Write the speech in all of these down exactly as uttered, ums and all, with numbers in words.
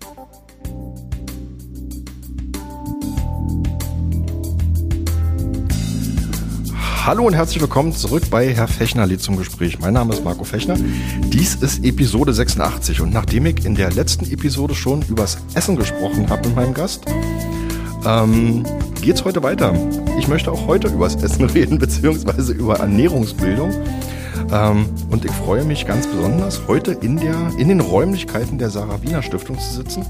Hallo und herzlich willkommen zurück bei Herr Fechner lädt zum Gespräch. Mein Name ist Marco Fechner. Dies ist Episode sechsundachtzig und nachdem ich in der letzten Episode schon übers Essen gesprochen habe mit meinem Gast, ähm, geht's heute weiter. Ich möchte auch heute übers Essen reden, beziehungsweise über Ernährungsbildung. Ähm, und ich freue mich ganz besonders, heute in, der, in den Räumlichkeiten der Sarah Wiener Stiftung zu sitzen.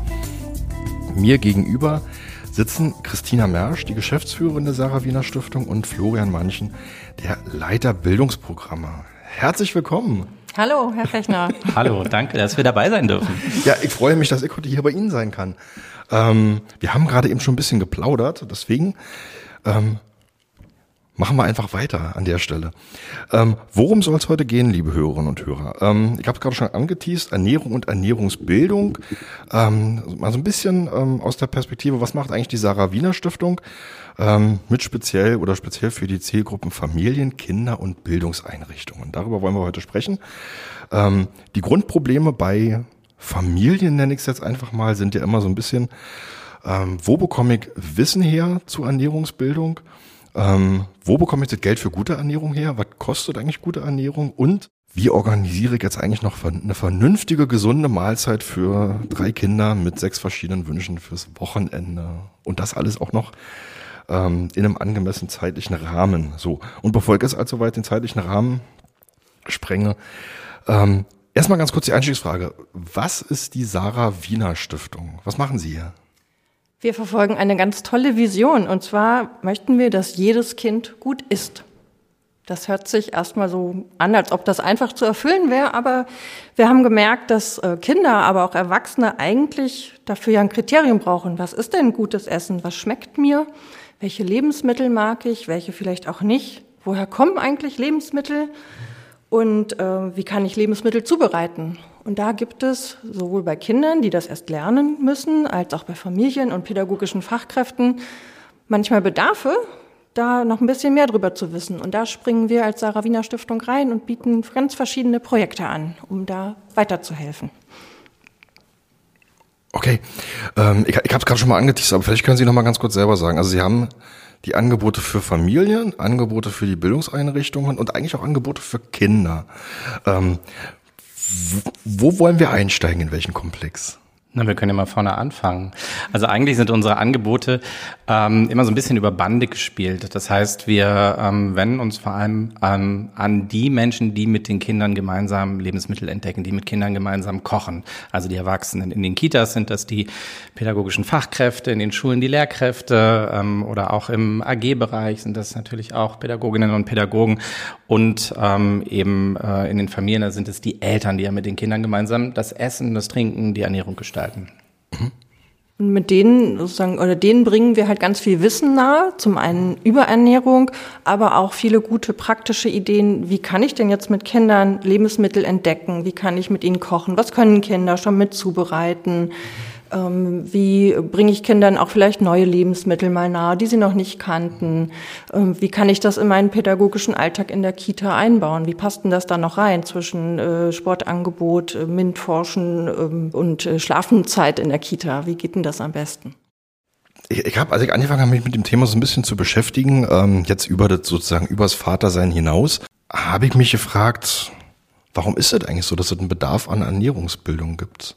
Mir gegenüber sitzen Christina Mersch, die Geschäftsführerin der Sarah Wiener Stiftung, und Florian Manchen, der Leiter Bildungsprogramme. Herzlich willkommen. Hallo, Herr Fechner. Hallo, danke, dass wir dabei sein dürfen. Ja, ich freue mich, dass ich heute hier bei Ihnen sein kann. Ähm, wir haben gerade eben schon ein bisschen geplaudert, deswegen ähm, machen wir einfach weiter an der Stelle. Ähm, worum soll es heute gehen, liebe Hörerinnen und Hörer? Ähm, ich habe es gerade schon angeteast, Ernährung und Ernährungsbildung. Ähm, mal so ein bisschen ähm, aus der Perspektive, was macht eigentlich die Sarah Wiener Stiftung ähm, mit speziell oder speziell für die Zielgruppen Familien, Kinder und Bildungseinrichtungen. Darüber wollen wir heute sprechen. Ähm, die Grundprobleme bei Familien, nenne ich es jetzt einfach mal, sind ja immer so ein bisschen, ähm, wo bekomme ich Wissen her zu Ernährungsbildung? Ähm, wo bekomme ich das Geld für gute Ernährung her? Was kostet eigentlich gute Ernährung? Und wie organisiere ich jetzt eigentlich noch eine vernünftige, gesunde Mahlzeit für drei Kinder mit sechs verschiedenen Wünschen fürs Wochenende? Und das alles auch noch ähm, in einem angemessenen zeitlichen Rahmen. So. Und bevor ich jetzt allzu weit den zeitlichen Rahmen sprenge, ähm, erstmal ganz kurz die Einstiegsfrage. Was ist die Sarah Wiener Stiftung? Was machen Sie hier? Wir verfolgen eine ganz tolle Vision, und zwar möchten wir, dass jedes Kind gut isst. Das hört sich erstmal so an, als ob das einfach zu erfüllen wäre, aber wir haben gemerkt, dass Kinder, aber auch Erwachsene eigentlich dafür ja ein Kriterium brauchen. Was ist denn gutes Essen? Was schmeckt mir? Welche Lebensmittel mag ich? Welche vielleicht auch nicht? Woher kommen eigentlich Lebensmittel? Und äh, wie kann ich Lebensmittel zubereiten? Und da gibt es sowohl bei Kindern, die das erst lernen müssen, als auch bei Familien und pädagogischen Fachkräften manchmal Bedarfe, da noch ein bisschen mehr drüber zu wissen. Und da springen wir als Sarah Wiener Stiftung rein und bieten ganz verschiedene Projekte an, um da weiterzuhelfen. Okay, ähm, ich, ich habe es gerade schon mal angeteasert, aber vielleicht können Sie noch mal ganz kurz selber sagen. Also Sie haben die Angebote für Familien, Angebote für die Bildungseinrichtungen und eigentlich auch Angebote für Kinder. Ähm, wo, wo wollen wir einsteigen, in welchen Komplex? Na, wir können ja mal vorne anfangen. Also eigentlich sind unsere Angebote ähm, immer so ein bisschen über Bande gespielt. Das heißt, wir ähm, wenden uns vor allem ähm, an die Menschen, die mit den Kindern gemeinsam Lebensmittel entdecken, die mit Kindern gemeinsam kochen. Also die Erwachsenen. In den Kitas sind das die pädagogischen Fachkräfte, in den Schulen die Lehrkräfte ähm, oder auch im A G-Bereich sind das natürlich auch Pädagoginnen und Pädagogen. Und ähm, eben äh, in den Familien, da sind es die Eltern, die ja mit den Kindern gemeinsam das Essen, das Trinken, die Ernährung gestalten. Und mit denen sozusagen oder denen bringen wir halt ganz viel Wissen nahe, zum einen über Ernährung, aber auch viele gute praktische Ideen. Wie kann ich denn jetzt mit Kindern Lebensmittel entdecken? Wie kann ich mit ihnen kochen? Was können Kinder schon mit zubereiten? Ähm, wie bringe ich Kindern auch vielleicht neue Lebensmittel mal nahe, die sie noch nicht kannten? Ähm, wie kann ich das in meinen pädagogischen Alltag in der Kita einbauen? Wie passt denn das da noch rein zwischen äh, Sportangebot, äh, MINT-Forschen ähm, und äh, Schlafenszeit in der Kita? Wie geht denn das am besten? Ich, ich habe, als ich angefangen habe, mich mit dem Thema so ein bisschen zu beschäftigen, ähm, jetzt über das sozusagen übers Vatersein hinaus, habe ich mich gefragt, warum ist es eigentlich so, dass es einen Bedarf an Ernährungsbildung gibt?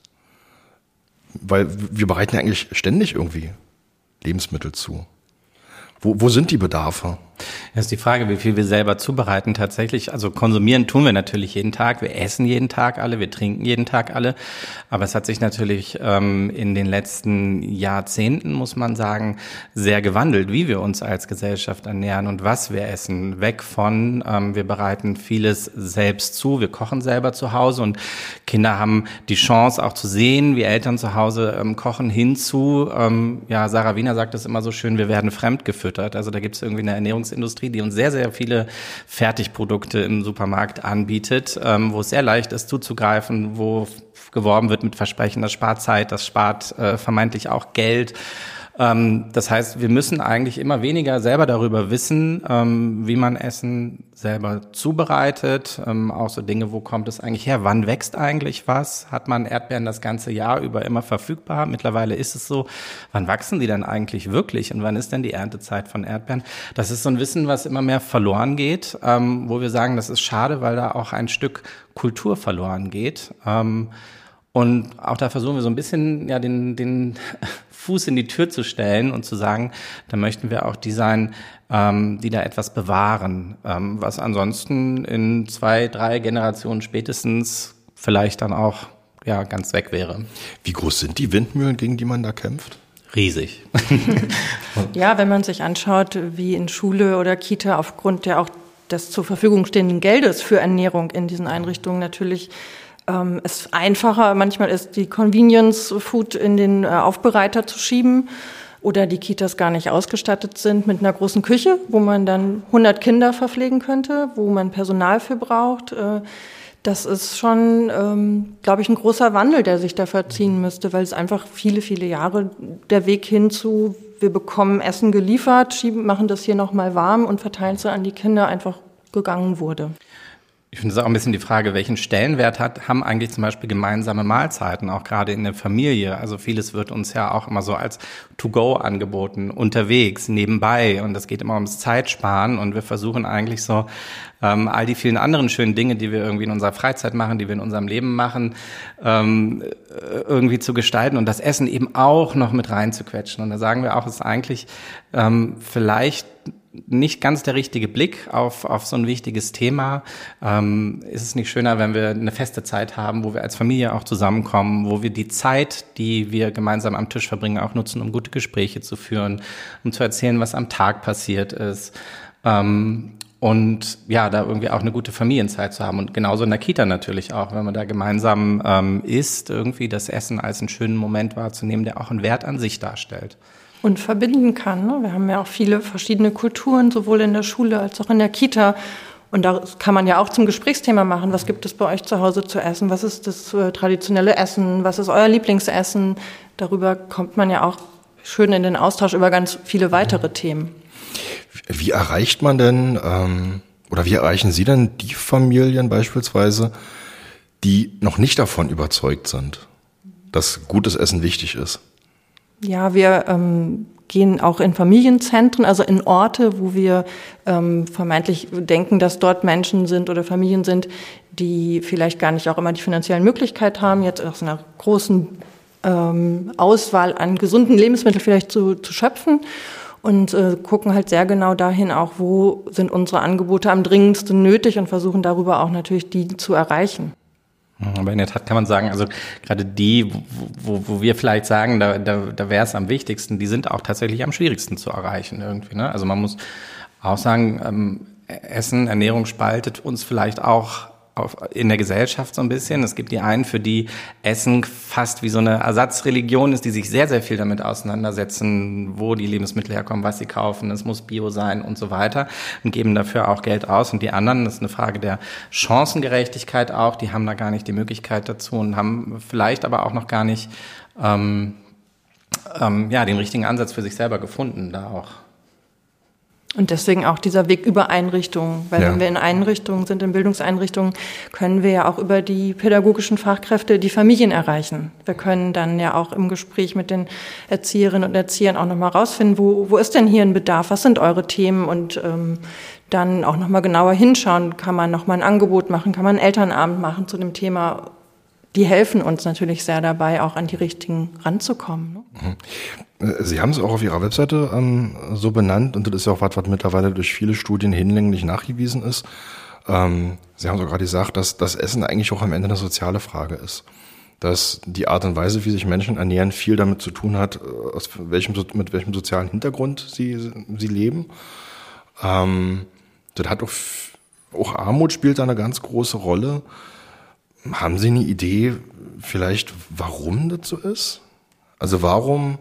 Weil wir bereiten ja eigentlich ständig irgendwie Lebensmittel zu. Wo, wo sind die Bedarfe? Das ist die Frage, wie viel wir selber zubereiten tatsächlich. Also konsumieren tun wir natürlich jeden Tag. Wir essen jeden Tag alle, wir trinken jeden Tag alle. Aber es hat sich natürlich ähm, in den letzten Jahrzehnten, muss man sagen, sehr gewandelt, wie wir uns als Gesellschaft ernähren und was wir essen. Weg von, ähm, wir bereiten vieles selbst zu, wir kochen selber zu Hause und Kinder haben die Chance auch zu sehen, wie Eltern zu Hause ähm, kochen, hinzu, ähm, ja, Sarah Wiener sagt das immer so schön, wir werden fremdgefüttert. Also da gibt es irgendwie eine Ernährungsindustrie, die uns sehr, sehr viele Fertigprodukte im Supermarkt anbietet, ähm, wo es sehr leicht ist zuzugreifen, wo geworben wird mit Versprechen, das spart Zeit, das spart äh, vermeintlich auch Geld. Ähm, das heißt, wir müssen eigentlich immer weniger selber darüber wissen, ähm, wie man Essen selber zubereitet. Ähm, auch so Dinge, wo kommt es eigentlich her? Wann wächst eigentlich was? Hat man Erdbeeren das ganze Jahr über immer verfügbar? Mittlerweile ist es so. Wann wachsen die dann eigentlich wirklich? Und wann ist denn die Erntezeit von Erdbeeren? Das ist so ein Wissen, was immer mehr verloren geht, ähm, wo wir sagen, das ist schade, weil da auch ein Stück Kultur verloren geht. Ähm, Und auch da versuchen wir so ein bisschen ja den den Fuß in die Tür zu stellen und zu sagen, da möchten wir auch die sein, ähm, die da etwas bewahren, ähm, was ansonsten in zwei, drei Generationen spätestens vielleicht dann auch ja ganz weg wäre. Wie groß sind die Windmühlen, gegen die man da kämpft? Riesig. Ja, wenn man sich anschaut, wie in Schule oder Kita aufgrund der auch des zur Verfügung stehenden Geldes für Ernährung in diesen Einrichtungen natürlich ähm, es einfacher manchmal ist, die Convenience Food in den äh, Aufbereiter zu schieben oder die Kitas gar nicht ausgestattet sind mit einer großen Küche, wo man dann hundert Kinder verpflegen könnte, wo man Personal für braucht. Äh, das ist schon, ähm, glaube ich, ein großer Wandel, der sich da vollziehen müsste, weil es einfach viele, viele Jahre der Weg hin zu, wir bekommen Essen geliefert, schieben, machen das hier nochmal warm und verteilen es an die Kinder, einfach gegangen wurde. Ich finde es auch ein bisschen die Frage, welchen Stellenwert hat, haben eigentlich zum Beispiel gemeinsame Mahlzeiten, auch gerade in der Familie. Also vieles wird uns ja auch immer so als To-Go angeboten, unterwegs, nebenbei. Und das geht immer ums Zeitsparen. Und wir versuchen eigentlich so, ähm, all die vielen anderen schönen Dinge, die wir irgendwie in unserer Freizeit machen, die wir in unserem Leben machen, ähm, irgendwie zu gestalten und das Essen eben auch noch mit reinzuquetschen. Und da sagen wir auch, es ist eigentlich ähm, vielleicht nicht ganz der richtige Blick auf auf so ein wichtiges Thema. Ähm, ist es nicht schöner, wenn wir eine feste Zeit haben, wo wir als Familie auch zusammenkommen, wo wir die Zeit, die wir gemeinsam am Tisch verbringen, auch nutzen, um gute Gespräche zu führen, um zu erzählen, was am Tag passiert ist. Ähm, und ja, da irgendwie auch eine gute Familienzeit zu haben. Und genauso in der Kita natürlich auch, wenn man da gemeinsam ähm, isst, irgendwie das Essen als einen schönen Moment wahrzunehmen, der auch einen Wert an sich darstellt. Und verbinden kann. Ne? Wir haben ja auch viele verschiedene Kulturen, sowohl in der Schule als auch in der Kita. Und da kann man ja auch zum Gesprächsthema machen. Was gibt es bei euch zu Hause zu essen? Was ist das äh, traditionelle Essen? Was ist euer Lieblingsessen? Darüber kommt man ja auch schön in den Austausch über ganz viele weitere Themen. Wie erreicht man denn, ähm, oder wie erreichen Sie denn die Familien beispielsweise, die noch nicht davon überzeugt sind, dass gutes Essen wichtig ist? Ja, wir ähm, gehen auch in Familienzentren, also in Orte, wo wir ähm, vermeintlich denken, dass dort Menschen sind oder Familien sind, die vielleicht gar nicht auch immer die finanziellen Möglichkeiten haben, jetzt aus einer großen ähm, Auswahl an gesunden Lebensmitteln vielleicht zu, zu schöpfen. Und äh, gucken halt sehr genau dahin auch, wo sind unsere Angebote am dringendsten nötig und versuchen darüber auch natürlich die zu erreichen. Aber in der Tat kann man sagen, also gerade die, wo, wo wir vielleicht sagen, da, da, da wäre es am wichtigsten, die sind auch tatsächlich am schwierigsten zu erreichen irgendwie. Ne? Also man muss auch sagen, ähm, Essen, Ernährung spaltet uns vielleicht auch auf, in der Gesellschaft so ein bisschen. Es gibt die einen, für die Essen fast wie so eine Ersatzreligion ist, die sich sehr, sehr viel damit auseinandersetzen, wo die Lebensmittel herkommen, was sie kaufen, es muss Bio sein und so weiter und geben dafür auch Geld aus. Und die anderen, das ist eine Frage der Chancengerechtigkeit auch, die haben da gar nicht die Möglichkeit dazu und haben vielleicht aber auch noch gar nicht ähm, ähm, ja, den richtigen Ansatz für sich selber gefunden, da auch. Und deswegen auch dieser Weg über Einrichtungen, weil ja. wenn wir in Einrichtungen sind, in Bildungseinrichtungen, können wir ja auch über die pädagogischen Fachkräfte die Familien erreichen. Wir können dann ja auch im Gespräch mit den Erzieherinnen und Erziehern auch nochmal rausfinden, wo, wo ist denn hier ein Bedarf, was sind eure Themen und ähm, dann auch nochmal genauer hinschauen, kann man nochmal ein Angebot machen, kann man einen Elternabend machen zu dem Thema. Die helfen uns natürlich sehr dabei, auch an die richtigen ranzukommen. Ne? Sie haben es auch auf Ihrer Webseite ähm, so benannt und das ist ja auch was, was mittlerweile durch viele Studien hinlänglich nachgewiesen ist. Ähm, Sie haben sogar gesagt, dass das Essen eigentlich auch am Ende eine soziale Frage ist. Dass die Art und Weise, wie sich Menschen ernähren, viel damit zu tun hat, aus welchem, mit welchem sozialen Hintergrund sie, sie leben. Ähm, das hat auch, auch Armut spielt da eine ganz große Rolle. Haben Sie eine Idee, vielleicht, warum das so ist? Also warum,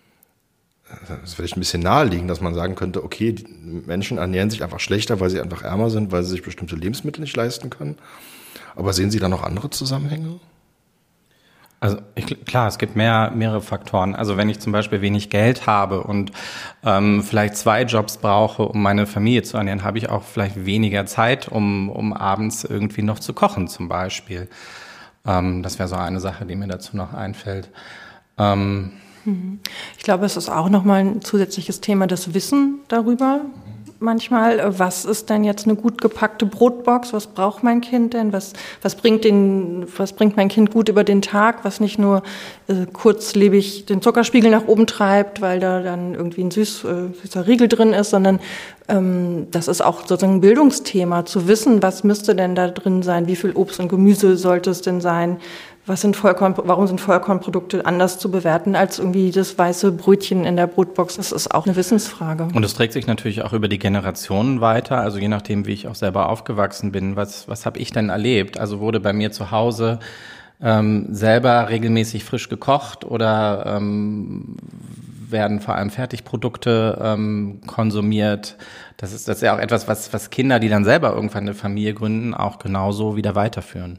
das ist vielleicht ein bisschen naheliegend, dass man sagen könnte, okay, die Menschen ernähren sich einfach schlechter, weil sie einfach ärmer sind, weil sie sich bestimmte Lebensmittel nicht leisten können. Aber sehen Sie da noch andere Zusammenhänge? Also ich, klar, es gibt mehr, mehrere Faktoren. Also wenn ich zum Beispiel wenig Geld habe und ähm, vielleicht zwei Jobs brauche, um meine Familie zu ernähren, habe ich auch vielleicht weniger Zeit, um, um abends irgendwie noch zu kochen zum Beispiel. Ähm, das wäre so eine Sache, die mir dazu noch einfällt. Ähm, ich glaube, es ist auch nochmal ein zusätzliches Thema, das Wissen darüber. Manchmal, was ist denn jetzt eine gut gepackte Brotbox? Was braucht mein Kind denn? Was, was bringt den, was bringt mein Kind gut über den Tag? Was nicht nur äh, kurzlebig den Zuckerspiegel nach oben treibt, weil da dann irgendwie ein süß, äh, süßer Riegel drin ist, sondern ähm, das ist auch sozusagen ein Bildungsthema, zu wissen, was müsste denn da drin sein? Wie viel Obst und Gemüse sollte es denn sein? Was sind Vollkorn, warum sind Vollkornprodukte anders zu bewerten als irgendwie das weiße Brötchen in der Brotbox? Das ist auch eine Wissensfrage. Und es trägt sich natürlich auch über die Generationen weiter. Also je nachdem, wie ich auch selber aufgewachsen bin, was, was habe ich denn erlebt? Also wurde bei mir zu Hause ähm, selber regelmäßig frisch gekocht oder ähm, werden vor allem Fertigprodukte ähm, konsumiert? Das ist, das ist ja auch etwas, was, was Kinder, die dann selber irgendwann eine Familie gründen, auch genauso wieder weiterführen.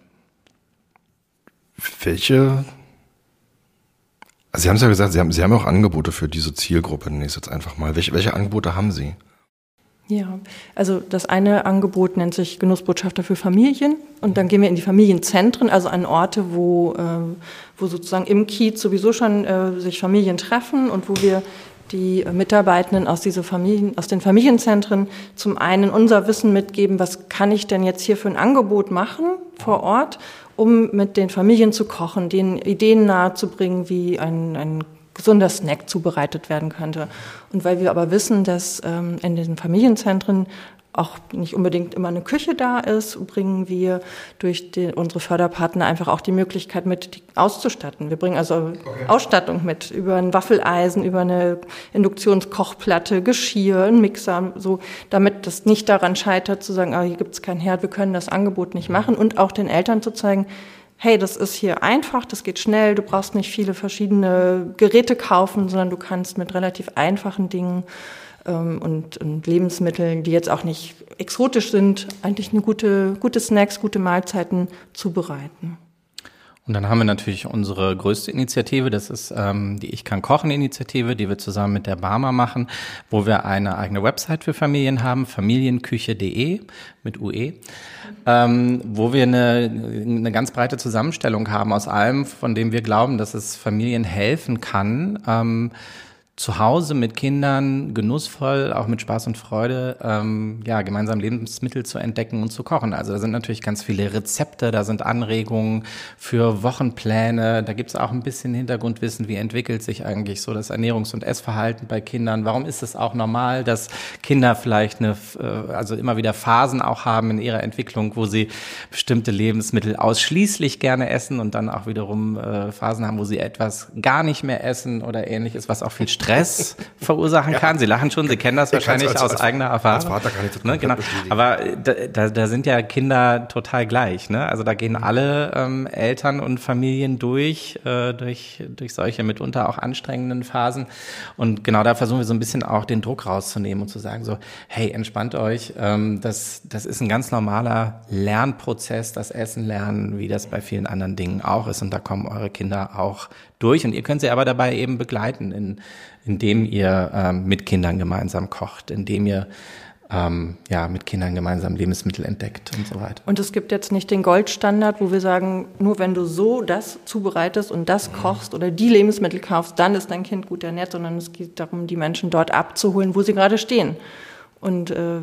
Welche, also Sie haben es ja gesagt, Sie haben, Sie haben auch Angebote für diese Zielgruppe, nenne ich es jetzt einfach mal. Welche, welche Angebote haben Sie? Ja, also das eine Angebot nennt sich Genussbotschafter für Familien und dann gehen wir in die Familienzentren, also an Orte, wo, äh, wo sozusagen im Kiez sowieso schon äh, sich Familien treffen und wo wir die Mitarbeitenden aus, diese Familien, aus den Familienzentren zum einen unser Wissen mitgeben, was kann ich denn jetzt hier für ein Angebot machen vor Ort, um mit den Familien zu kochen, denen Ideen nahezubringen, wie ein, ein gesunder Snack zubereitet werden könnte. Und weil wir aber wissen, dass ähm, in den Familienzentren auch nicht unbedingt immer eine Küche da ist, bringen wir durch die, unsere Förderpartner einfach auch die Möglichkeit mit, die auszustatten. Wir bringen also okay. Ausstattung mit, über ein Waffeleisen, über eine Induktionskochplatte, Geschirr, ein Mixer, so, damit das nicht daran scheitert, zu sagen, ah, hier gibt's keinen Herd, wir können das Angebot nicht machen und auch den Eltern zu zeigen, hey, das ist hier einfach, das geht schnell, du brauchst nicht viele verschiedene Geräte kaufen, sondern du kannst mit relativ einfachen Dingen Und, und Lebensmitteln, die jetzt auch nicht exotisch sind, eigentlich eine gute, gute Snacks, gute Mahlzeiten zubereiten. Und dann haben wir natürlich unsere größte Initiative, das ist ähm, die Ich kann kochen Initiative, die wir zusammen mit der Barmer machen, wo wir eine eigene Website für Familien haben, familienküche punkt de mit U E, ähm, wo wir eine, eine ganz breite Zusammenstellung haben aus allem, von dem wir glauben, dass es Familien helfen kann, ähm, zu Hause mit Kindern genussvoll, auch mit Spaß und Freude, ähm, ja, gemeinsam Lebensmittel zu entdecken und zu kochen. Also da sind natürlich ganz viele Rezepte, da sind Anregungen für Wochenpläne, da gibt's auch ein bisschen Hintergrundwissen, wie entwickelt sich eigentlich so das Ernährungs- und Essverhalten bei Kindern. Warum ist es auch normal, dass Kinder vielleicht eine, also immer wieder Phasen auch haben in ihrer Entwicklung, wo sie bestimmte Lebensmittel ausschließlich gerne essen und dann auch wiederum äh, Phasen haben, wo sie etwas gar nicht mehr essen oder ähnliches, was auch viel Stress Stress verursachen kann. Sie lachen schon, Sie kennen das wahrscheinlich als, aus als, eigener Erfahrung. Als Vater kann ich das ne, genau. bestätigen. Aber da, da, da sind ja Kinder total gleich. Ne? Also da gehen alle ähm, Eltern und Familien durch, äh, durch, durch solche mitunter auch anstrengenden Phasen. Und genau da versuchen wir so ein bisschen auch den Druck rauszunehmen und zu sagen so, hey, entspannt euch. Ähm, das, das ist ein ganz normaler Lernprozess, das Essen lernen, wie das bei vielen anderen Dingen auch ist. Und da kommen eure Kinder auch durch. Und ihr könnt sie aber dabei eben begleiten, in, indem ihr ähm, mit Kindern gemeinsam kocht, indem ihr ähm, ja mit Kindern gemeinsam Lebensmittel entdeckt und so weiter. Und es gibt jetzt nicht den Goldstandard, wo wir sagen, nur wenn du so das zubereitest und das kochst oder die Lebensmittel kaufst, dann ist dein Kind gut ernährt, sondern es geht darum, die Menschen dort abzuholen, wo sie gerade stehen. Und äh,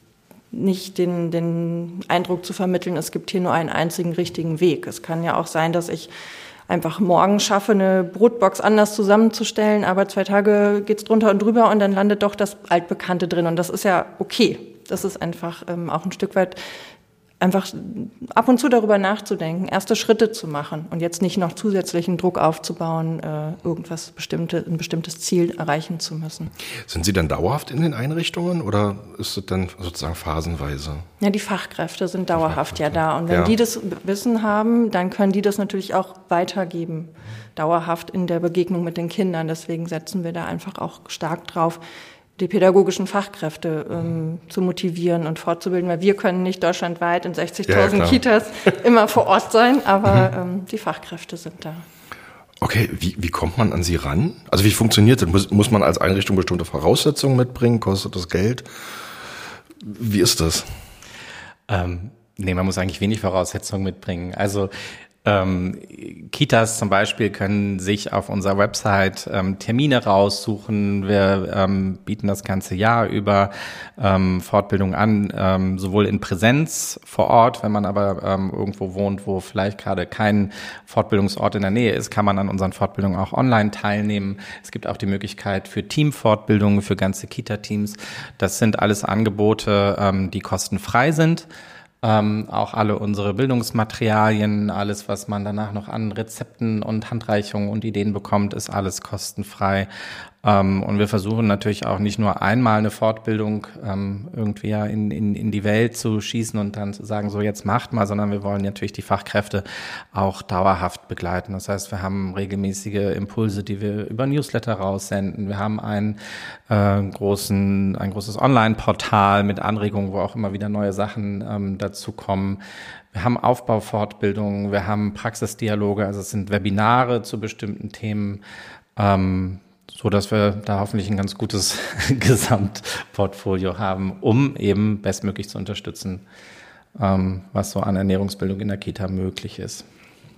nicht den, den Eindruck zu vermitteln, es gibt hier nur einen einzigen richtigen Weg. Es kann ja auch sein, dass ich einfach morgen schaffe, eine Brotbox anders zusammenzustellen, aber zwei Tage geht's drunter und drüber und dann landet doch das Altbekannte drin. Und das ist ja okay. Das ist einfach ähm, auch ein Stück weit einfach ab und zu darüber nachzudenken, erste Schritte zu machen und jetzt nicht noch zusätzlichen Druck aufzubauen, äh, irgendwas bestimmte, ein bestimmtes Ziel erreichen zu müssen. Sind Sie dann dauerhaft in den Einrichtungen oder ist es dann sozusagen phasenweise? Ja, die Fachkräfte sind dauerhaft ja da und wenn ja. die das Wissen haben, dann können die das natürlich auch weitergeben, dauerhaft in der Begegnung mit den Kindern. Deswegen setzen wir da einfach auch stark drauf, die pädagogischen Fachkräfte ähm, zu motivieren und fortzubilden, weil wir können nicht deutschlandweit in sechzigtausend ja, Kitas immer vor Ort sein, aber ähm, die Fachkräfte sind da. Okay, wie, wie kommt man an sie ran? Also wie funktioniert das? Muss, muss man als Einrichtung bestimmte Voraussetzungen mitbringen? Kostet das Geld? Wie ist das? Ähm, nee, man muss eigentlich wenig Voraussetzungen mitbringen. Also Ähm, Kitas zum Beispiel können sich auf unserer Website ähm, Termine raussuchen. Wir ähm, bieten das ganze Jahr über ähm, Fortbildung an, ähm, sowohl in Präsenz vor Ort, wenn man aber ähm, irgendwo wohnt, wo vielleicht gerade kein Fortbildungsort in der Nähe ist, kann man an unseren Fortbildungen auch online teilnehmen. Es gibt auch die Möglichkeit für Teamfortbildungen, für ganze Kita-Teams. Das sind alles Angebote, ähm, die kostenfrei sind. Ähm, auch alle unsere Bildungsmaterialien, alles, was man danach noch an Rezepten und Handreichungen und Ideen bekommt, ist alles kostenfrei. Ähm, und wir versuchen natürlich auch nicht nur einmal eine Fortbildung ähm, irgendwie ja in, in, in die Welt zu schießen und dann zu sagen, so jetzt macht mal, sondern wir wollen natürlich die Fachkräfte auch dauerhaft begleiten. Das heißt, wir haben regelmäßige Impulse, die wir über Newsletter raussenden. Wir haben einen äh, großen, ein großes Online-Portal mit Anregungen, wo auch immer wieder neue Sachen ähm, dazu kommen. Wir haben Aufbaufortbildungen, wir haben Praxisdialoge, also es sind Webinare zu bestimmten Themen, ähm, so dass wir da hoffentlich ein ganz gutes Gesamtportfolio haben, um eben bestmöglich zu unterstützen, ähm, was so an Ernährungsbildung in der Kita möglich ist.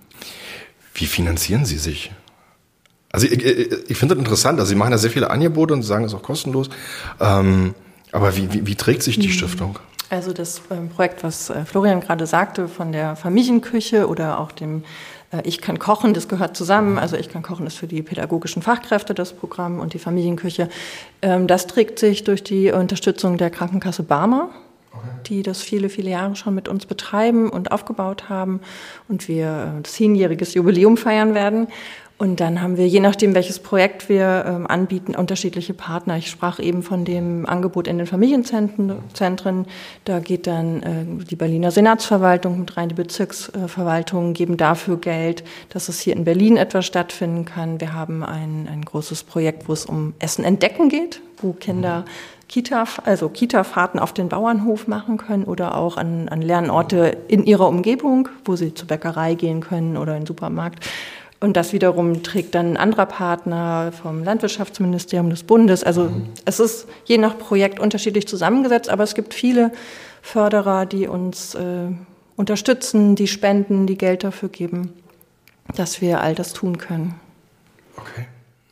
Wie finanzieren Sie sich? Also ich, ich, ich finde das interessant, also Sie machen ja sehr viele Angebote und sagen, es ist auch kostenlos, ähm, aber wie, wie, wie trägt sich die Stiftung? Also das ähm, Projekt, was äh, Florian gerade sagte, von der Familienküche oder auch dem äh, Ich kann kochen, das gehört zusammen. Also Ich kann kochen ist für die pädagogischen Fachkräfte das Programm und die Familienküche. Ähm, das trägt sich durch die Unterstützung der Krankenkasse Barmer, okay, die das viele, viele Jahre schon mit uns betreiben und aufgebaut haben und wir äh, zehnjähriges Jubiläum feiern werden. Und dann haben wir, je nachdem, welches Projekt wir ähm, anbieten, unterschiedliche Partner. Ich sprach eben von dem Angebot in den Familienzentren. Da geht dann äh, die Berliner Senatsverwaltung mit rein, die Bezirksverwaltungen geben dafür Geld, dass es hier in Berlin etwas stattfinden kann. Wir haben ein, ein großes Projekt, wo es um Essen entdecken geht, wo Kinder Kita, also Kita-Fahrten auf den Bauernhof machen können oder auch an, an Lernorte in ihrer Umgebung, wo sie zur Bäckerei gehen können oder in den Supermarkt. Und das wiederum trägt dann ein anderer Partner vom Landwirtschaftsministerium des Bundes. Also mhm. es ist je nach Projekt unterschiedlich zusammengesetzt, aber es gibt viele Förderer, die uns äh, unterstützen, die spenden, die Geld dafür geben, dass wir all das tun können. Okay.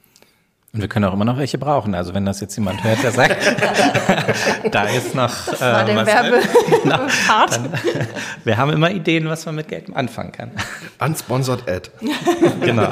Und wir können auch immer noch welche brauchen. Also wenn das jetzt jemand hört, der sagt, da ist noch das war äh, der was Werbe genau, dann, wir haben immer Ideen, was man mit Geld anfangen kann. Unsponsored Ad. Genau.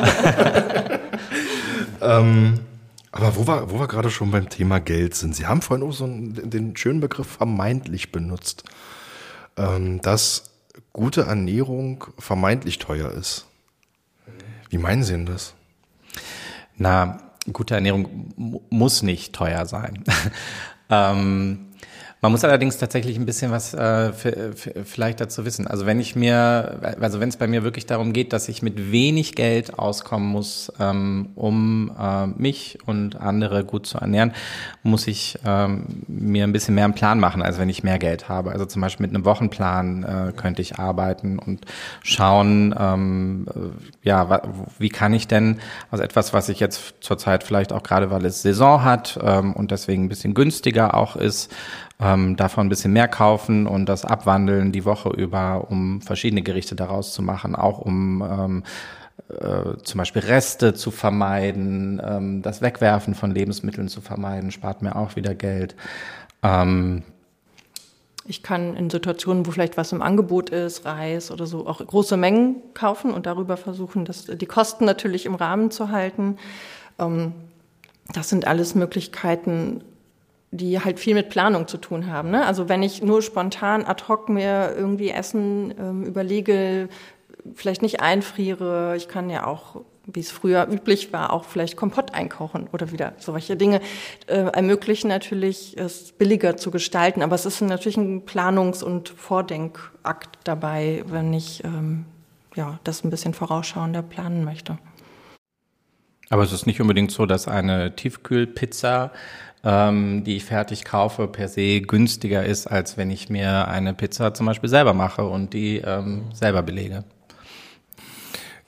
ähm, aber wo wir, wo wir gerade schon beim Thema Geld sind. Sie haben vorhin auch so einen, den schönen Begriff vermeintlich benutzt, ähm, dass gute Ernährung vermeintlich teuer ist. Wie meinen Sie denn das? Na, gute Ernährung m- muss nicht teuer sein. ähm, man muss allerdings tatsächlich ein bisschen was äh, für, für, vielleicht dazu wissen. Also wenn ich mir, also wenn es bei mir wirklich darum geht, dass ich mit wenig Geld auskommen muss, ähm, um äh, mich und andere gut zu ernähren, muss ich ähm, mir ein bisschen mehr einen Plan machen, als wenn ich mehr Geld habe. Also zum Beispiel mit einem Wochenplan äh, könnte ich arbeiten und schauen, ähm, ja, wa- wie kann ich denn aus etwas, was ich jetzt zurzeit vielleicht auch gerade, weil es Saison hat ähm, und deswegen ein bisschen günstiger auch ist, Ähm, davon ein bisschen mehr kaufen und das abwandeln die Woche über, um verschiedene Gerichte daraus zu machen, auch um ähm, äh, zum Beispiel Reste zu vermeiden, ähm, das Wegwerfen von Lebensmitteln zu vermeiden, spart mir auch wieder Geld. Ähm, Ich kann in Situationen, wo vielleicht was im Angebot ist, Reis oder so, auch große Mengen kaufen und darüber versuchen, das, die Kosten natürlich im Rahmen zu halten. Ähm, das sind alles Möglichkeiten, die halt viel mit Planung zu tun haben. Ne? Also wenn ich nur spontan ad hoc mir irgendwie Essen ähm, überlege, vielleicht nicht einfriere, ich kann ja auch, wie es früher üblich war, auch vielleicht Kompott einkochen oder wieder solche Dinge, äh, ermöglichen natürlich, es billiger zu gestalten. Aber es ist natürlich ein Planungs- und Vordenkakt dabei, wenn ich ähm, ja, das ein bisschen vorausschauender planen möchte. aber es ist nicht unbedingt so, dass eine Tiefkühlpizza, ähm, die ich fertig kaufe, per se günstiger ist, als wenn ich mir eine Pizza zum Beispiel selber mache und die ähm, selber belege.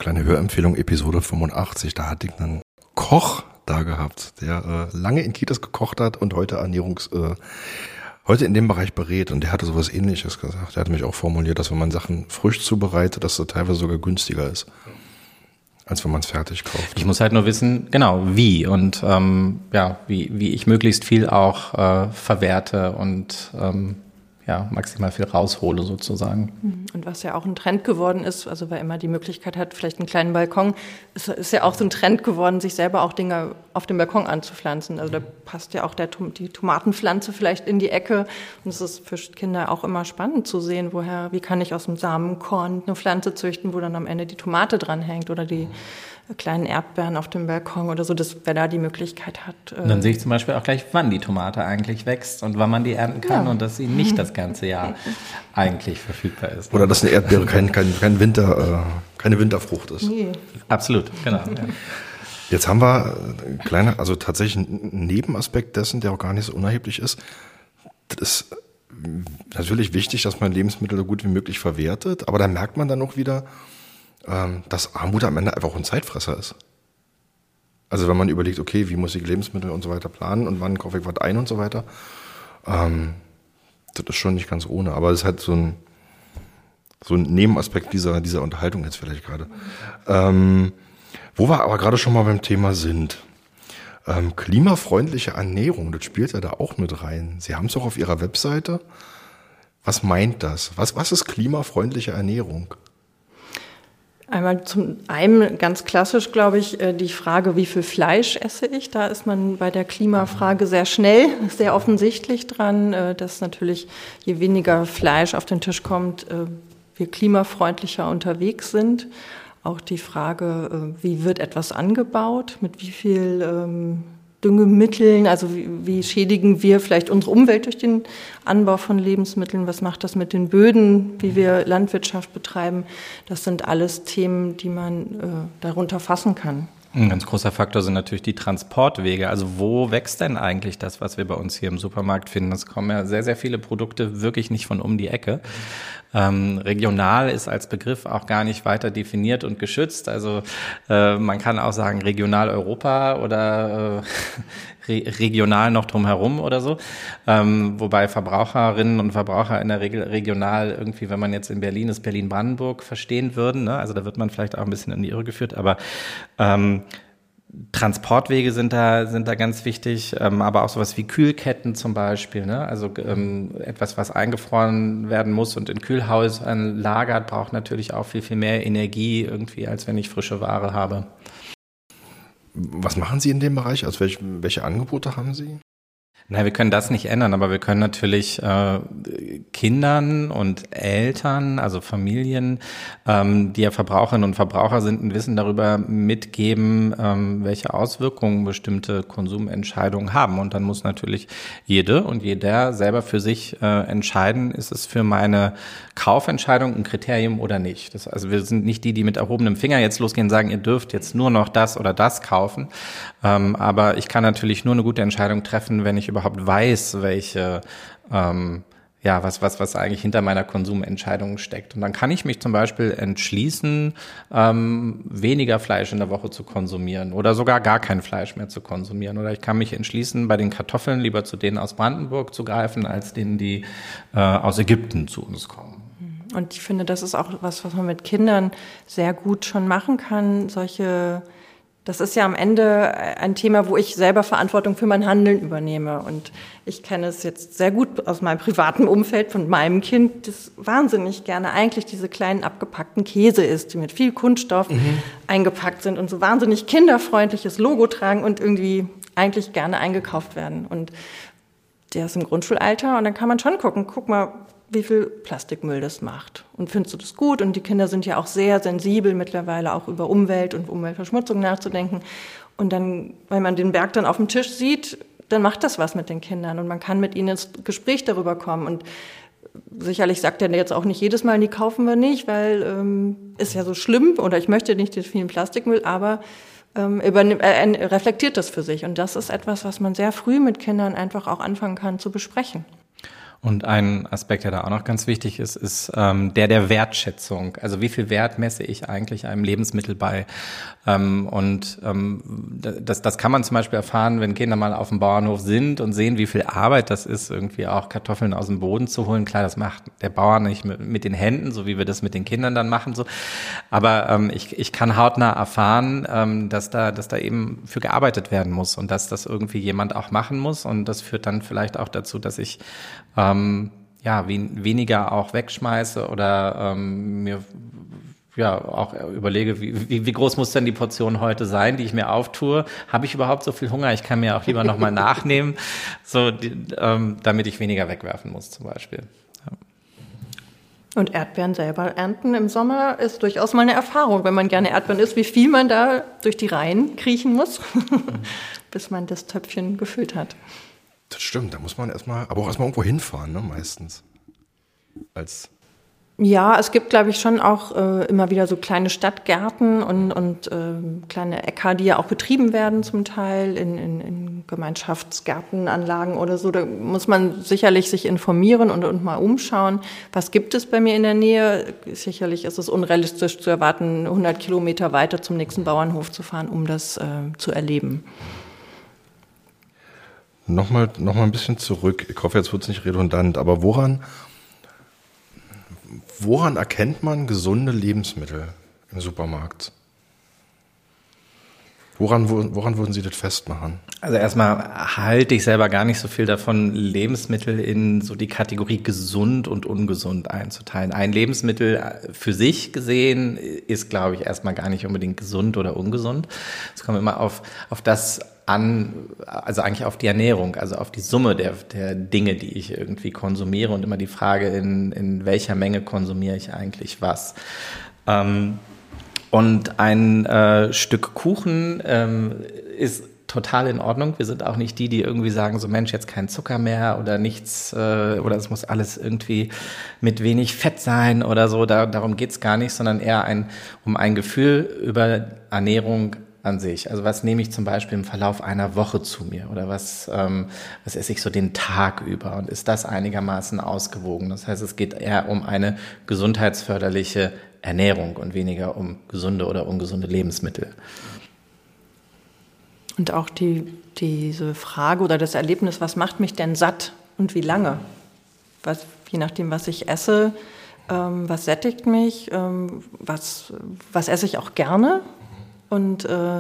kleine Hörempfehlung, Episode fünfundachtzig, da hatte ich einen Koch da gehabt, der äh, lange in Kitas gekocht hat und heute Ernährungs, äh, heute in dem Bereich berät, und der hatte sowas Ähnliches gesagt. Der hatte mich auch formuliert, dass wenn man Sachen frisch zubereitet, dass das teilweise sogar günstiger ist, als wenn man es fertig kauft. Ich muss halt nur wissen, genau, wie und ähm, ja, wie, wie ich möglichst viel auch äh, verwerte und ähm, ja, maximal viel raushole sozusagen. Und was ja auch ein Trend geworden ist, also wer immer die Möglichkeit hat, vielleicht einen kleinen Balkon, ist, ist ja auch so ein Trend geworden, sich selber auch Dinge auf dem Balkon anzupflanzen. Also da passt ja auch der, die Tomatenpflanze vielleicht in die Ecke. Und es ist für Kinder auch immer spannend zu sehen, woher, wie kann ich aus dem Samenkorn eine Pflanze züchten, wo dann am Ende die Tomate dranhängt oder die kleinen Erdbeeren auf dem Balkon oder so, dass wer da die Möglichkeit hat. Und dann sehe ich zum Beispiel auch gleich, wann die Tomate eigentlich wächst und wann man die ernten kann, ja, und dass sie nicht das ganze Jahr eigentlich verfügbar ist. Oder dass eine Erdbeere kein, kein, kein Winter, äh, keine Winterfrucht ist. Nee. Absolut, genau. Ja. Jetzt haben wir ein kleiner, also tatsächlich ein Nebenaspekt dessen, der auch gar nicht so unerheblich ist. Das ist natürlich wichtig, dass man Lebensmittel so gut wie möglich verwertet, aber da merkt man dann auch wieder, dass Armut am Ende einfach auch ein Zeitfresser ist. Also wenn man überlegt, okay, wie muss ich Lebensmittel und so weiter planen und wann kaufe ich was ein und so weiter, ähm, das ist schon nicht ganz ohne. Aber es ist halt so ein, so ein Nebenaspekt dieser, dieser Unterhaltung jetzt vielleicht gerade. Ähm, wo wir aber gerade schon mal beim Thema sind. Ähm, klimafreundliche Ernährung, das spielt ja da auch mit rein. Sie haben es auch auf Ihrer Webseite. Was meint das? Was, was ist klimafreundliche Ernährung? Einmal zum einen ganz klassisch, glaube ich, die Frage, wie viel Fleisch esse ich? Da ist man bei der Klimafrage sehr schnell, sehr offensichtlich dran, dass natürlich je weniger Fleisch auf den Tisch kommt, wir klimafreundlicher unterwegs sind. Auch die Frage, wie wird etwas angebaut, mit wie viel Düngemitteln, also wie, wie schädigen wir vielleicht unsere Umwelt durch den Anbau von Lebensmitteln, was macht das mit den Böden, wie wir Landwirtschaft betreiben, das sind alles Themen, die man äh, darunter fassen kann. Ein ganz großer Faktor sind natürlich die Transportwege. Also wo wächst denn eigentlich das, was wir bei uns hier im Supermarkt finden? Es kommen ja sehr, sehr viele Produkte wirklich nicht von um die Ecke. Ähm, regional ist als Begriff auch gar nicht weiter definiert und geschützt. Also äh, man kann auch sagen regional Europa oder äh, re- regional noch drumherum oder so. Ähm, wobei Verbraucherinnen und Verbraucher in der Regel regional irgendwie, wenn man jetzt in Berlin ist, Berlin-Brandenburg verstehen würden. Ne? Also da wird man vielleicht auch ein bisschen in die Irre geführt. Aber ähm, Transportwege sind da sind da ganz wichtig, ähm, aber auch sowas wie Kühlketten zum Beispiel, ne? Also ähm, etwas, was eingefroren werden muss und in Kühlhäusern lagert, braucht natürlich auch viel, viel mehr Energie irgendwie, als wenn ich frische Ware habe. Was machen Sie in dem Bereich? Also welche, welche Angebote haben Sie? Na, wir können das nicht ändern, aber wir können natürlich äh, Kindern und Eltern, also Familien, ähm, die ja Verbraucherinnen und Verbraucher sind, ein Wissen darüber mitgeben, ähm, welche Auswirkungen bestimmte Konsumentscheidungen haben. Und dann muss natürlich jede und jeder selber für sich äh, entscheiden, ist es für meine Kaufentscheidung ein Kriterium oder nicht. Das, also wir sind nicht die, die mit erhobenem Finger jetzt losgehen und sagen, ihr dürft jetzt nur noch das oder das kaufen. Ähm, aber ich kann natürlich nur eine gute Entscheidung treffen, wenn ich überhaupt weiß, welche, ähm, ja, was, was, was eigentlich hinter meiner Konsumentscheidung steckt. Und dann kann ich mich zum Beispiel entschließen, ähm, weniger Fleisch in der Woche zu konsumieren oder sogar gar kein Fleisch mehr zu konsumieren. Oder ich kann mich entschließen, bei den Kartoffeln lieber zu denen aus Brandenburg zu greifen, als denen, die äh, aus Ägypten zu uns kommen. Und ich finde, das ist auch was, was man mit Kindern sehr gut schon machen kann, solche. Das ist ja am Ende ein Thema, wo ich selber Verantwortung für mein Handeln übernehme. Und ich kenne es jetzt sehr gut aus meinem privaten Umfeld von meinem Kind, das wahnsinnig gerne eigentlich diese kleinen abgepackten Käse isst, die mit viel Kunststoff mhm. eingepackt sind und so wahnsinnig kinderfreundliches Logo tragen und irgendwie eigentlich gerne eingekauft werden. Und der ist im Grundschulalter und dann kann man schon gucken, guck mal, wie viel Plastikmüll das macht. Und findest du das gut? Und die Kinder sind ja auch sehr sensibel mittlerweile auch über Umwelt und Umweltverschmutzung nachzudenken. Und dann, wenn man den Berg dann auf dem Tisch sieht, dann macht das was mit den Kindern. Und man kann mit ihnen ins Gespräch darüber kommen. Und sicherlich sagt er jetzt auch nicht jedes Mal, die kaufen wir nicht, weil ähm, ist ja so schlimm oder ich möchte nicht den vielen Plastikmüll, aber ähm, übernimm, äh, reflektiert das für sich. Und das ist etwas, was man sehr früh mit Kindern einfach auch anfangen kann zu besprechen. Und ein Aspekt, der da auch noch ganz wichtig ist, ist ähm, der der Wertschätzung. Also wie viel Wert messe ich eigentlich einem Lebensmittel bei? Ähm, und ähm, das, das kann man zum Beispiel erfahren, wenn Kinder mal auf dem Bauernhof sind und sehen, wie viel Arbeit das ist, irgendwie auch Kartoffeln aus dem Boden zu holen. Klar, das macht der Bauer nicht mit, mit den Händen, so wie wir das mit den Kindern dann machen. So, aber ähm, ich, ich kann hautnah erfahren, ähm, dass da, dass da eben für gearbeitet werden muss und dass das irgendwie jemand auch machen muss. Und das führt dann vielleicht auch dazu, dass ich ähm, ja wen, weniger auch wegschmeiße oder ähm, mir ja auch überlege, wie, wie, wie groß muss denn die Portion heute sein, die ich mir auftue? Habe ich überhaupt so viel Hunger? Ich kann mir auch lieber nochmal nachnehmen, so die, ähm, damit ich weniger wegwerfen muss zum Beispiel. Ja. Und Erdbeeren selber ernten im Sommer ist durchaus mal eine Erfahrung, wenn man gerne Erdbeeren isst, wie viel man da durch die Reihen kriechen muss, bis man das Töpfchen gefüllt hat. Das stimmt, da muss man erstmal, aber auch erstmal irgendwo hinfahren, ne, meistens. Als Ja, es gibt, glaube ich, schon auch äh, immer wieder so kleine Stadtgärten und, und äh, kleine Äcker, die ja auch betrieben werden zum Teil in, in, in Gemeinschaftsgärtenanlagen oder so. Da muss man sicherlich sich informieren und, und mal umschauen, was gibt es bei mir in der Nähe. Sicherlich ist es unrealistisch zu erwarten, hundert Kilometer weiter zum nächsten Bauernhof zu fahren, um das äh, zu erleben. Nochmal noch mal ein bisschen zurück. Ich hoffe, jetzt wird es nicht redundant, aber woran, woran erkennt man gesunde Lebensmittel im Supermarkt? Woran, woran würden Sie das festmachen? Also erstmal halte ich selber gar nicht so viel davon, Lebensmittel in so die Kategorie gesund und ungesund einzuteilen. Ein Lebensmittel für sich gesehen ist, glaube ich, erstmal gar nicht unbedingt gesund oder ungesund. Es kommt immer auf, auf das an, also eigentlich auf die Ernährung, also auf die Summe der, der Dinge, die ich irgendwie konsumiere und immer die Frage, in, in welcher Menge konsumiere ich eigentlich was. Ähm, Und ein äh, Stück Kuchen ähm, ist total in Ordnung. Wir sind auch nicht die, die irgendwie sagen, so Mensch, jetzt kein Zucker mehr oder nichts äh, oder es muss alles irgendwie mit wenig Fett sein oder so. Da, darum geht's gar nicht, sondern eher ein, um ein Gefühl über Ernährung an sich. Also was nehme ich zum Beispiel im Verlauf einer Woche zu mir oder was, ähm, was esse ich so den Tag über und ist das einigermaßen ausgewogen? Das heißt, es geht eher um eine gesundheitsförderliche Ernährung und weniger um gesunde oder ungesunde Lebensmittel. Und auch die, diese Frage oder das Erlebnis, was macht mich denn satt und wie lange? Was, je nachdem, was ich esse, ähm, was sättigt mich, ähm, was, was esse ich auch gerne? Und äh,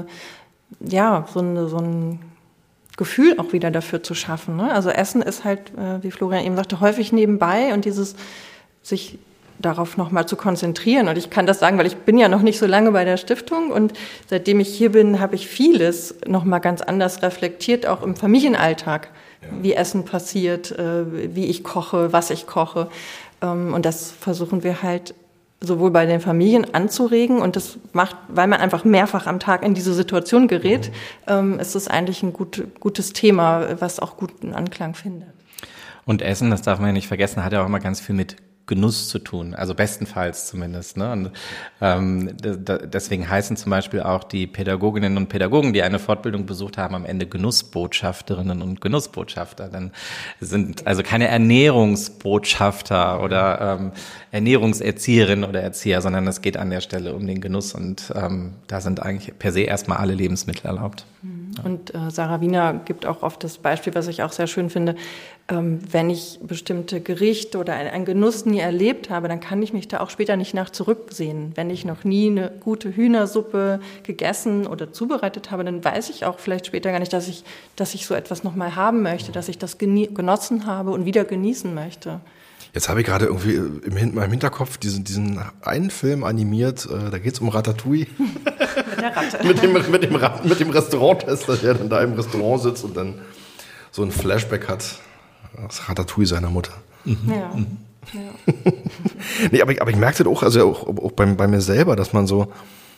ja, so, eine, so ein Gefühl auch wieder dafür zu schaffen. Ne? Also Essen ist halt, äh, wie Florian eben sagte, häufig nebenbei und dieses sich darauf nochmal zu konzentrieren. Und ich kann das sagen, weil ich bin ja noch nicht so lange bei der Stiftung und seitdem ich hier bin, habe ich vieles nochmal ganz anders reflektiert, auch im Familienalltag, ja. Wie Essen passiert, äh, wie ich koche, was ich koche. Ähm, und das versuchen wir halt sowohl bei den Familien anzuregen und das macht, weil man einfach mehrfach am Tag in diese Situation gerät, ähm, ist es eigentlich ein gut, gutes Thema, was auch guten Anklang findet. Und Essen, das darf man ja nicht vergessen, hat ja auch immer ganz viel mit Genuss zu tun, also bestenfalls zumindest. Ne? Und ähm, d- deswegen heißen zum Beispiel auch die Pädagoginnen und Pädagogen, die eine Fortbildung besucht haben, am Ende Genussbotschafterinnen und Genussbotschafter. Dann sind also keine Ernährungsbotschafter oder ähm, Ernährungserzieherinnen oder Erzieher, sondern es geht an der Stelle um den Genuss und ähm, da sind eigentlich per se erstmal alle Lebensmittel erlaubt. Und äh, Sarah Wiener gibt auch oft das Beispiel, was ich auch sehr schön finde, ähm, wenn ich bestimmte Gerichte oder einen Genuss nie erlebt habe, dann kann ich mich da auch später nicht nach zurücksehen. Wenn ich noch nie eine gute Hühnersuppe gegessen oder zubereitet habe, dann weiß ich auch vielleicht später gar nicht, dass ich, dass ich so etwas nochmal haben möchte, dass ich das genie- genossen habe und wieder genießen möchte. Jetzt habe ich gerade irgendwie im Hin- meinem Hinterkopf diesen, diesen einen Film animiert, äh, da geht es um Ratatouille. Mit der Ratte. mit, dem, mit, dem, Ra- mit dem Restauranttester, der dann da im Restaurant sitzt und dann so ein Flashback hat. Das Ratatouille seiner Mutter. Mhm. Ja. ja. Nee, aber ich, aber ich merke das auch, also auch, auch bei, bei mir selber, dass man so,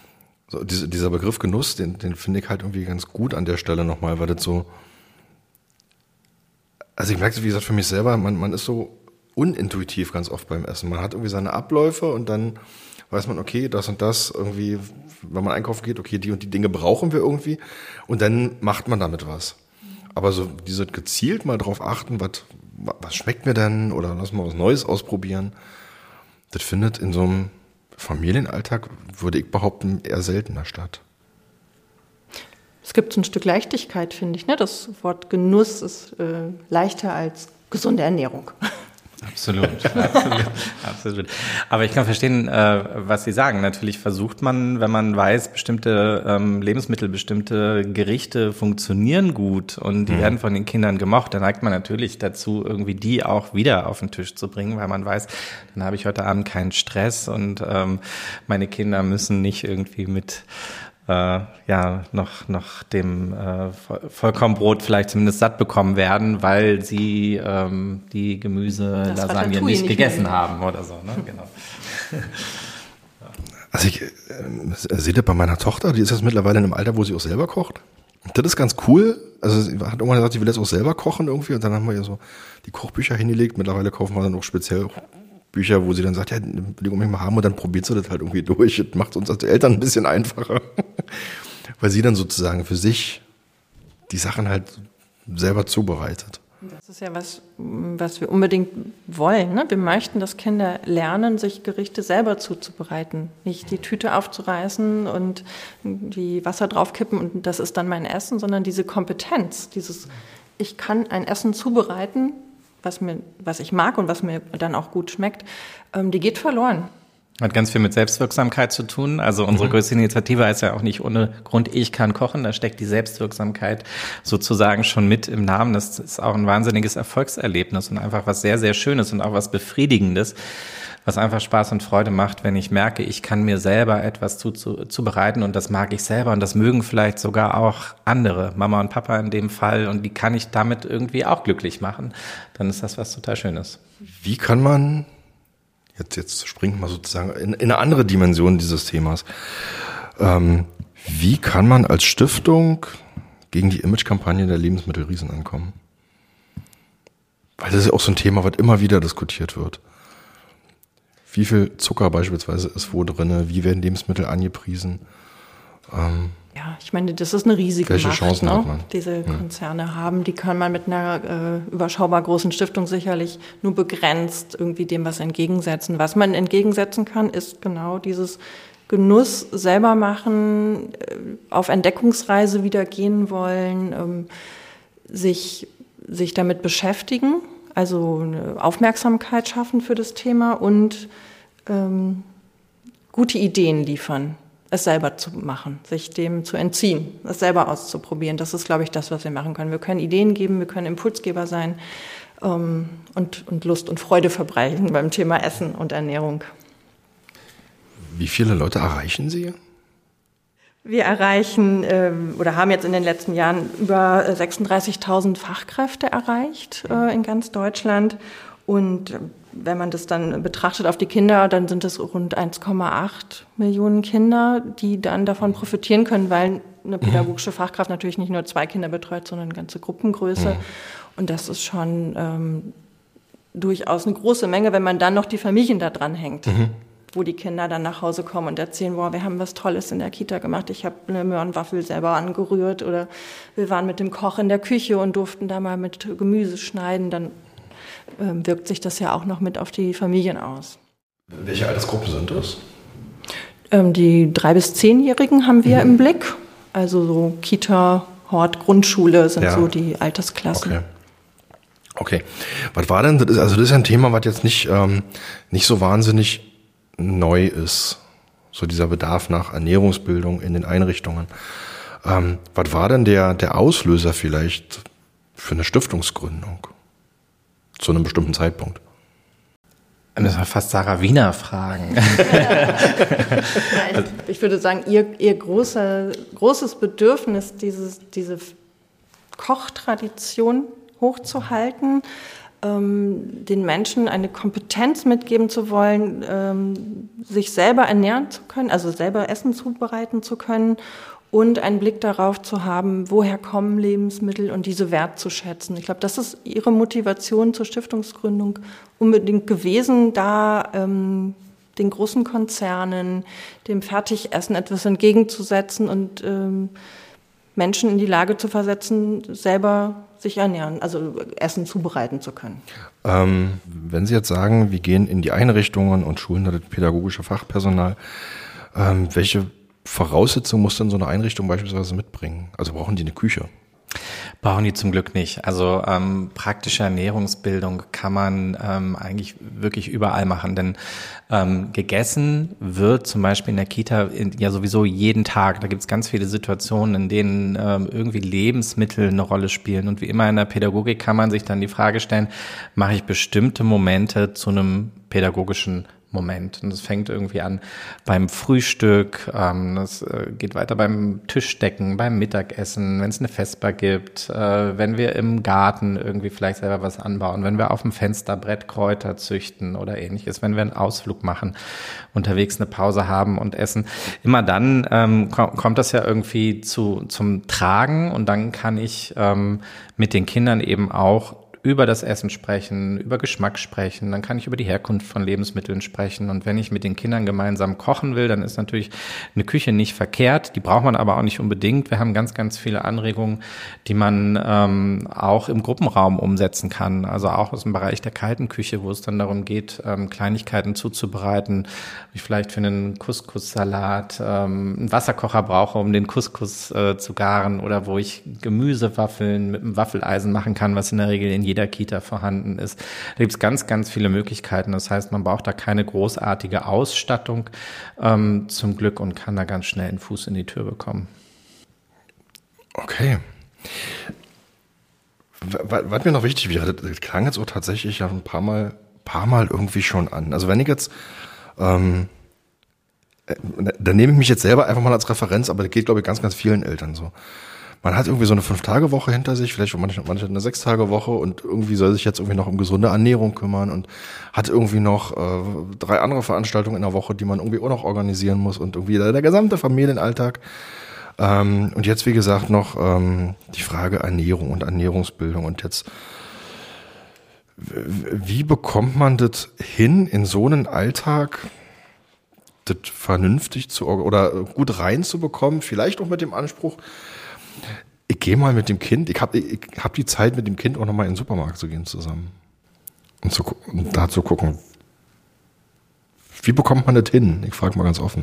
so diese, dieser Begriff Genuss, den, den finde ich halt irgendwie ganz gut an der Stelle nochmal, weil das so, also ich merke, wie gesagt, für mich selber, man, man ist so unintuitiv ganz oft beim Essen. Man hat irgendwie seine Abläufe und dann weiß man, okay, das und das irgendwie, wenn man einkaufen geht, okay, die und die Dinge brauchen wir irgendwie und dann macht man damit was. Aber so diese gezielt mal drauf achten, was, was schmeckt mir denn oder lass mal was Neues ausprobieren. Das findet in so einem Familienalltag, würde ich behaupten, eher seltener statt. Es gibt so ein Stück Leichtigkeit, finde ich. Ne? Das Wort Genuss ist äh, leichter als gesunde Ernährung. Absolut, absolut, absolut. Aber ich kann verstehen, äh, was Sie sagen. Natürlich versucht man, wenn man weiß, bestimmte ähm, Lebensmittel, bestimmte Gerichte funktionieren gut und die mhm. werden von den Kindern gemocht, dann neigt man natürlich dazu, irgendwie die auch wieder auf den Tisch zu bringen, weil man weiß, dann habe ich heute Abend keinen Stress und ähm, meine Kinder müssen nicht irgendwie mit Äh, ja, noch, noch dem äh, Vollkornbrot vielleicht zumindest satt bekommen werden, weil sie ähm, die Gemüse-Lasagne nicht, nicht gegessen mehr. haben oder so. Ne? Genau. Also ich äh, sehe das bei meiner Tochter, die ist jetzt mittlerweile in einem Alter, wo sie auch selber kocht. Das ist ganz cool. Also sie hat irgendwann gesagt, sie will jetzt auch selber kochen irgendwie und dann haben wir ihr so die Kochbücher hingelegt. Mittlerweile kaufen wir dann auch speziell Bücher, wo sie dann sagt, ja, will ich mal haben und dann probiert sie das halt irgendwie durch. Das macht uns als Eltern ein bisschen einfacher. Weil sie dann sozusagen für sich die Sachen halt selber zubereitet. Das ist ja was, was wir unbedingt wollen. Ne? Wir möchten, dass Kinder lernen, sich Gerichte selber zuzubereiten. Nicht die Tüte aufzureißen und die Wasser draufkippen und das ist dann mein Essen, sondern diese Kompetenz, dieses, ich kann ein Essen zubereiten, was mir, was ich mag und was mir dann auch gut schmeckt, ähm, die geht verloren. Hat ganz viel mit Selbstwirksamkeit zu tun. Also unsere mhm. größte Initiative heißt ja auch nicht ohne Grund, ich kann kochen. Da steckt die Selbstwirksamkeit sozusagen schon mit im Namen. Das ist auch ein wahnsinniges Erfolgserlebnis und einfach was sehr, sehr Schönes und auch was Befriedigendes, was einfach Spaß und Freude macht, wenn ich merke, ich kann mir selber etwas zu, zu, zubereiten und das mag ich selber und das mögen vielleicht sogar auch andere, Mama und Papa in dem Fall, und die kann ich damit irgendwie auch glücklich machen. Dann ist das was total Schönes. Wie kann man, jetzt, jetzt springen wir sozusagen in, in eine andere Dimension dieses Themas, ähm, wie kann man als Stiftung gegen die Imagekampagne der Lebensmittelriesen ankommen? Weil das ist ja auch so ein Thema, was immer wieder diskutiert wird. Wie viel Zucker beispielsweise ist wo drin? Wie werden Lebensmittel angepriesen? Ähm, ja, ich meine, das ist eine riesige welche Macht, Chancen ne? hat man? Diese Konzerne ja. haben. Die kann man mit einer äh, überschaubar großen Stiftung sicherlich nur begrenzt irgendwie dem was entgegensetzen. Was man entgegensetzen kann, ist genau dieses Genuss selber machen, äh, auf Entdeckungsreise wieder gehen wollen, ähm, sich, sich damit beschäftigen. Also eine Aufmerksamkeit schaffen für das Thema und ähm, gute Ideen liefern, es selber zu machen, sich dem zu entziehen, es selber auszuprobieren. Das ist, glaube ich, das, was wir machen können. Wir können Ideen geben, wir können Impulsgeber sein ähm, und, und Lust und Freude verbreiten beim Thema Essen und Ernährung. Wie viele Leute erreichen Sie? Wir erreichen ähm, oder haben jetzt in den letzten Jahren über sechsunddreißigtausend Fachkräfte erreicht äh, in ganz Deutschland. Und äh, wenn man das dann betrachtet auf die Kinder, dann sind es rund eins Komma acht Millionen Kinder, die dann davon profitieren können, weil eine pädagogische Fachkraft natürlich nicht nur zwei Kinder betreut, sondern eine ganze Gruppengröße. Mhm. Und das ist schon ähm, durchaus eine große Menge, wenn man dann noch die Familien da dran hängt. Mhm. Wo die Kinder dann nach Hause kommen und erzählen, boah, wir haben was Tolles in der Kita gemacht, ich habe eine Möhrenwaffel selber angerührt oder wir waren mit dem Koch in der Küche und durften da mal mit Gemüse schneiden, dann ähm, wirkt sich das ja auch noch mit auf die Familien aus. Welche Altersgruppen sind das? Ähm, die drei- bis zehnjährigen haben wir mhm. im Blick, also so Kita, Hort, Grundschule sind ja. so die Altersklassen. Okay. Okay, was war denn, das ist, also das ist ja ein Thema, was jetzt nicht, ähm, nicht so wahnsinnig neu ist, so dieser Bedarf nach Ernährungsbildung in den Einrichtungen. Ähm, was war denn der, der Auslöser vielleicht für eine Stiftungsgründung zu einem bestimmten Zeitpunkt? Das war fast Sarah Wiener fragen. ich, ich würde sagen, ihr, ihr großer, großes Bedürfnis, dieses, diese Kochtradition hochzuhalten, ähm, den Menschen eine Kompetenz mitgeben zu wollen, ähm, sich selber ernähren zu können, also selber Essen zubereiten zu können und einen Blick darauf zu haben, woher kommen Lebensmittel und diese wertzuschätzen. Ich glaube, das ist ihre Motivation zur Stiftungsgründung unbedingt gewesen, da ähm, den großen Konzernen, dem Fertigessen etwas entgegenzusetzen und ähm, Menschen in die Lage zu versetzen, selber sich ernähren, also Essen zubereiten zu können. Ähm, wenn Sie jetzt sagen, wir gehen in die Einrichtungen und schulen da das pädagogische Fachpersonal, ähm, welche Voraussetzungen muss denn so eine Einrichtung beispielsweise mitbringen? Also brauchen die eine Küche? Brauchen die zum Glück nicht. Also ähm, praktische Ernährungsbildung kann man ähm, eigentlich wirklich überall machen, denn ähm, gegessen wird zum Beispiel in der Kita in, ja sowieso jeden Tag. Da gibt es ganz viele Situationen, in denen ähm, irgendwie Lebensmittel eine Rolle spielen. Und wie immer in der Pädagogik kann man sich dann die Frage stellen, mache ich bestimmte Momente zu einem pädagogischen Moment. Und das fängt irgendwie an beim Frühstück, ähm, das äh, geht weiter beim Tischdecken, beim Mittagessen, wenn es eine Vesper gibt, äh, wenn wir im Garten irgendwie vielleicht selber was anbauen, wenn wir auf dem Fensterbrett Kräuter züchten oder ähnliches, wenn wir einen Ausflug machen, unterwegs eine Pause haben und essen. Immer dann ähm, kom- kommt das ja irgendwie zu zum Tragen und dann kann ich ähm, mit den Kindern eben auch über das Essen sprechen, über Geschmack sprechen, dann kann ich über die Herkunft von Lebensmitteln sprechen. Und wenn ich mit den Kindern gemeinsam kochen will, dann ist natürlich eine Küche nicht verkehrt, die braucht man aber auch nicht unbedingt. Wir haben ganz, ganz viele Anregungen, die man ähm, auch im Gruppenraum umsetzen kann, also auch aus dem Bereich der kalten Küche, wo es dann darum geht, ähm, Kleinigkeiten zuzubereiten, wie ich vielleicht für einen Couscous-Salat ähm, einen Wasserkocher brauche, um den Couscous äh, zu garen, oder wo ich Gemüsewaffeln mit einem Waffeleisen machen kann, was in der Regel in jeder Kita vorhanden ist. Da gibt es ganz, ganz viele Möglichkeiten. Das heißt, man braucht da keine großartige Ausstattung ähm, zum Glück und kann da ganz schnell einen Fuß in die Tür bekommen. Okay. Was mir noch wichtig wäre, das klang jetzt auch tatsächlich ja ein paar Mal, paar Mal irgendwie schon an. Also wenn ich jetzt, ähm, da nehme ich mich jetzt selber einfach mal als Referenz, aber das geht, glaube ich, ganz, ganz vielen Eltern so. Man hat irgendwie so eine Fünf-Tage-Woche hinter sich, vielleicht manche, manche eine Sechs-Tage-Woche und irgendwie soll sich jetzt irgendwie noch um gesunde Ernährung kümmern und hat irgendwie noch äh, drei andere Veranstaltungen in der Woche, die man irgendwie auch noch organisieren muss und irgendwie der, der gesamte Familienalltag. Ähm, und jetzt, wie gesagt, noch ähm, die Frage Ernährung und Ernährungsbildung. Und jetzt, wie bekommt man das hin, in so einen Alltag das vernünftig zu oder gut reinzubekommen? Vielleicht auch mit dem Anspruch, ich gehe mal mit dem Kind, ich habe ich hab die Zeit, mit dem Kind auch nochmal in den Supermarkt zu gehen zusammen. Und, zu, und da zu gucken, wie bekommt man das hin? Ich frage mal ganz offen.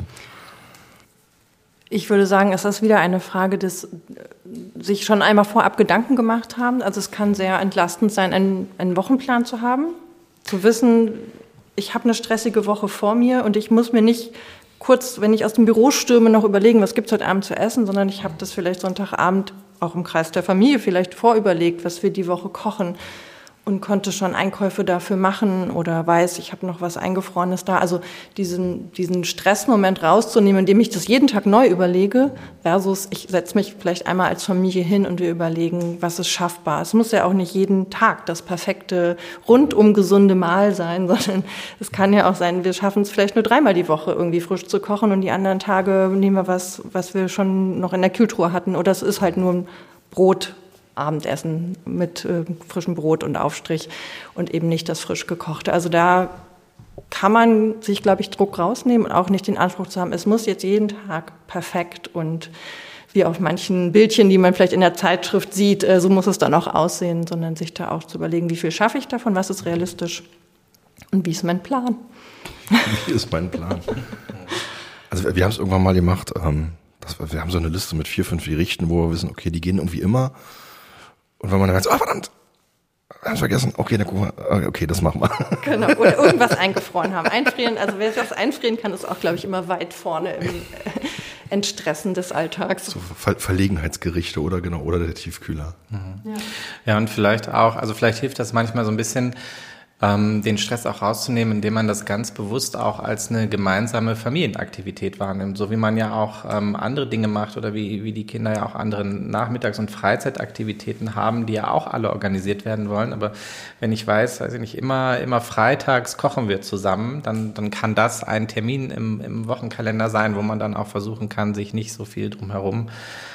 Ich würde sagen, es ist wieder eine Frage des sich schon einmal vorab Gedanken gemacht haben. Also es kann sehr entlastend sein, einen, einen Wochenplan zu haben, zu wissen, ich habe eine stressige Woche vor mir und ich muss mir nicht kurz, wenn ich aus dem Büro stürme, noch überlegen, was gibt's heute Abend zu essen, sondern ich habe das vielleicht Sonntagabend auch im Kreis der Familie vielleicht vorüberlegt, was wir die Woche kochen und konnte schon Einkäufe dafür machen oder weiß, ich habe noch was Eingefrorenes da. Also diesen, diesen Stressmoment rauszunehmen, indem ich das jeden Tag neu überlege, versus ich setze mich vielleicht einmal als Familie hin und wir überlegen, was ist schaffbar. Es muss ja auch nicht jeden Tag das perfekte, rundum gesunde Mahl sein, sondern es kann ja auch sein, wir schaffen es vielleicht nur dreimal die Woche irgendwie frisch zu kochen und die anderen Tage nehmen wir was, was wir schon noch in der Kühltruhe hatten. Oder es ist halt nur ein Brot, Abendessen mit äh, frischem Brot und Aufstrich und eben nicht das frisch gekochte. Also da kann man sich, glaube ich, Druck rausnehmen und auch nicht den Anspruch zu haben, es muss jetzt jeden Tag perfekt und wie auf manchen Bildchen, die man vielleicht in der Zeitschrift sieht, äh, so muss es dann auch aussehen, sondern sich da auch zu überlegen, wie viel schaffe ich davon, was ist realistisch und wie ist mein Plan? Wie ist mein Plan? Also wir haben es irgendwann mal gemacht, ähm, das, wir haben so eine Liste mit vier, fünf Gerichten, wo wir wissen, okay, die gehen irgendwie immer. Und wenn man dann sagt, ah, verdammt, hab's vergessen, okay, dann gucken wir, okay, das machen wir. Genau, oder irgendwas eingefroren haben. Einfrieren, also wer das einfrieren kann, ist auch, glaube ich, immer weit vorne im Entstressen des Alltags. So Ver- Verlegenheitsgerichte oder genau, oder der Tiefkühler. Mhm. Ja. Ja, und vielleicht auch, also vielleicht hilft das manchmal so ein bisschen, ähm, den Stress auch rauszunehmen, indem man das ganz bewusst auch als eine gemeinsame Familienaktivität wahrnimmt, so wie man ja auch ähm, andere Dinge macht oder wie, wie die Kinder ja auch andere Nachmittags- und Freizeitaktivitäten haben, die ja auch alle organisiert werden wollen. Aber wenn ich weiß, weiß ich nicht, immer, immer freitags kochen wir zusammen, dann, dann kann das ein Termin im, im Wochenkalender sein, wo man dann auch versuchen kann, sich nicht so viel drumherum